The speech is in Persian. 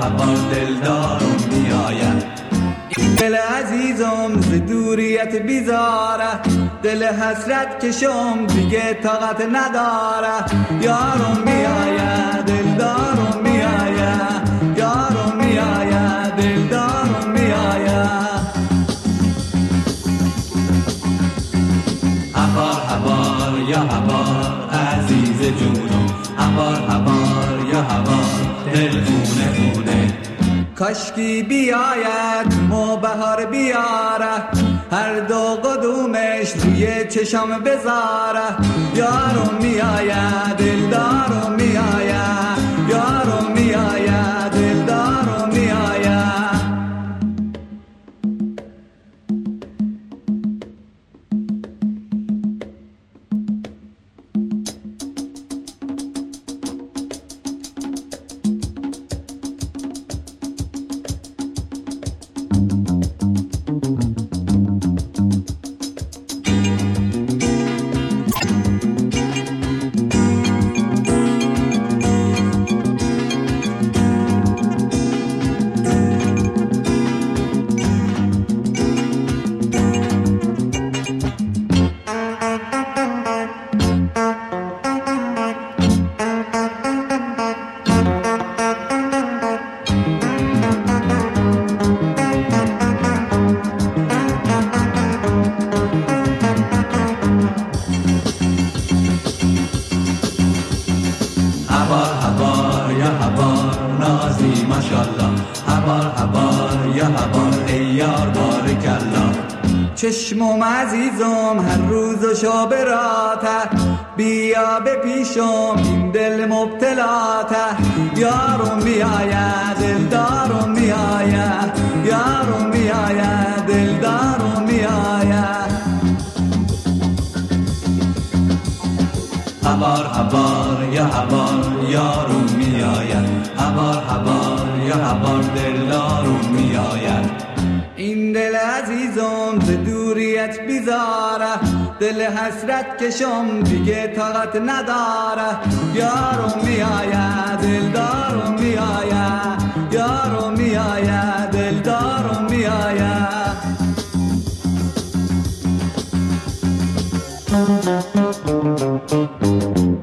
هوار دلدارم میآید. دل عزیزم ز دوریت بیزاره، دل حسرت کشم دیگه طاقت نداره. یارم میآید دلدارم میآید، یارم میآید دلدارم میآید. هوار هوار یا هوار عزیز جونم، هوار هوار یا هوار دل خونه خونه. کاشکی بیاید مو بهار بیاره، هر دو قدومش روی چشم بذاره. یارم میآید دلدارم میآید، یارم میآید دلدارم میآید. هوار هوار یا هوار نازی ماشالله، هوار هوار یا هوار ای یار بارکالله. چشمم عزیزم هر روز و شب راته، بیا به پیشم این دل مبتلاته. یارم میآید دلدارم میآید، یارم میآید دلدارم میآید. هوار هوار یا هوار یارم میآید، هوار هوار یا هوار دلدارم میآید. این دل عزیزم ز دوریت بیزاره، دل حسرت کشم دیگه طاقت نداره. یارم میآید دلدارم میآید، یارم میآید دلدارم میآید.